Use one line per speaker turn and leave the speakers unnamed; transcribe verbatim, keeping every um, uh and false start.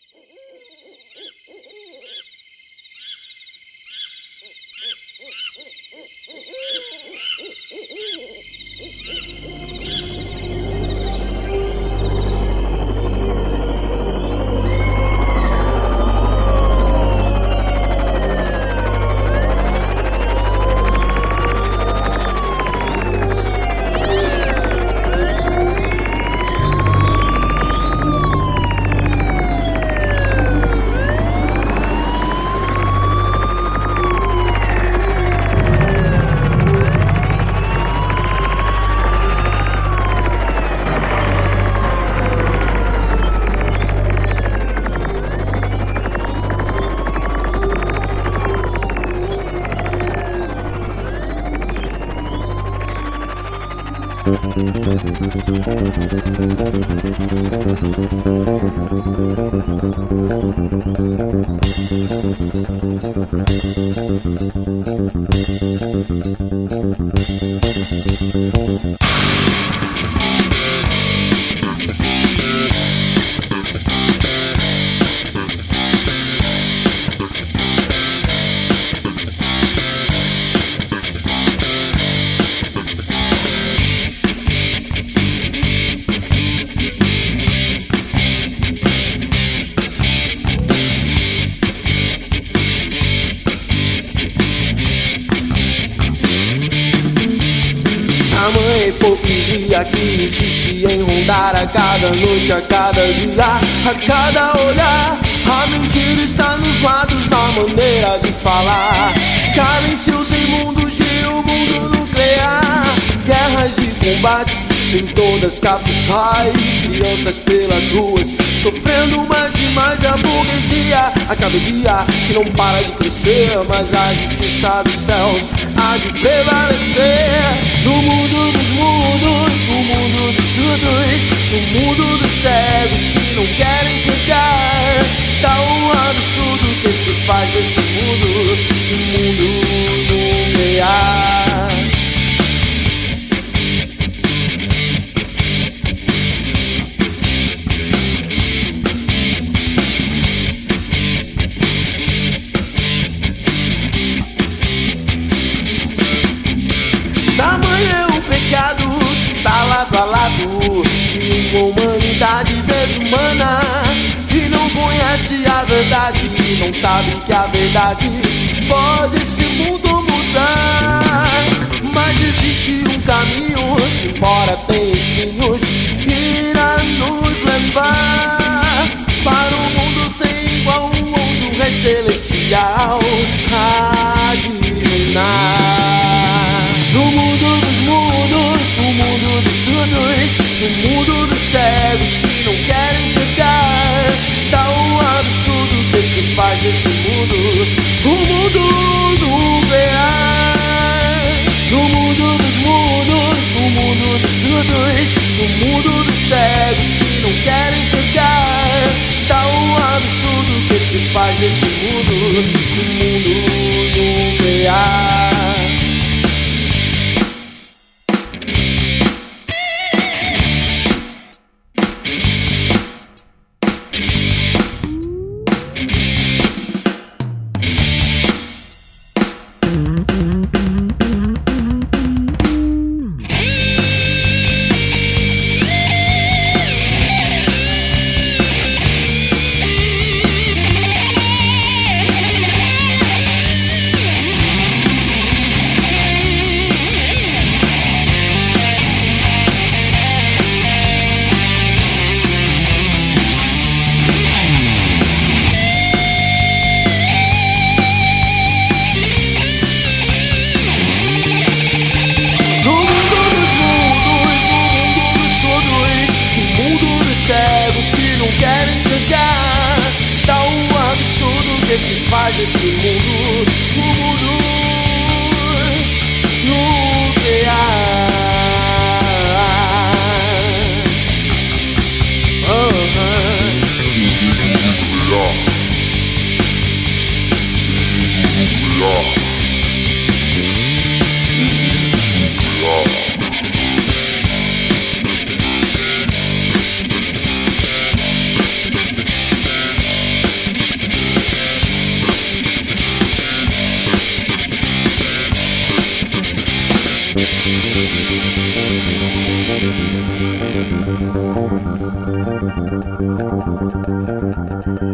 Que insiste em rondar a cada noite, a cada dia, a cada olhar. A mentira está nos lados, na maneira de falar. Calem seus imundos de um mundo nuclear. Guerras e combates em todas as capitais. Crianças pelas ruas sofrendo mais e mais a burguesia. A cada dia que não para de crescer, mas a justiça dos céus há de prevalecer. No mundo dos mundos, no mundo dos surdos, no mundo dos cegos que não querem chegar. Tá um absurdo que se faz desse mundo, um mundo nuclear. Tamanho é o pecado que está lado a lado de uma humanidade desumana que não conhece a verdade e não sabe que a verdade pode esse mundo mudar. Mas existe um caminho, embora tenha espinhos, que irá nos levar para um mundo sem igual, um mundo rei celestial há de reinar. No mundo dos mundos, no mundo dos surdos, no mundo dos cegos que não querem chegar. Tá um absurdo que se faz desse mundo, um mundo nuclear. No mundo dos mundos, no mundo dos surdos, no mundo dos cegos que não querem chegar. Tá um absurdo que se faz desse mundo, um mundo nuclear. Esse mundo, o mundo nuclear. Uh-huh. Nuclear. Nuclear. Nuclear. Thank you.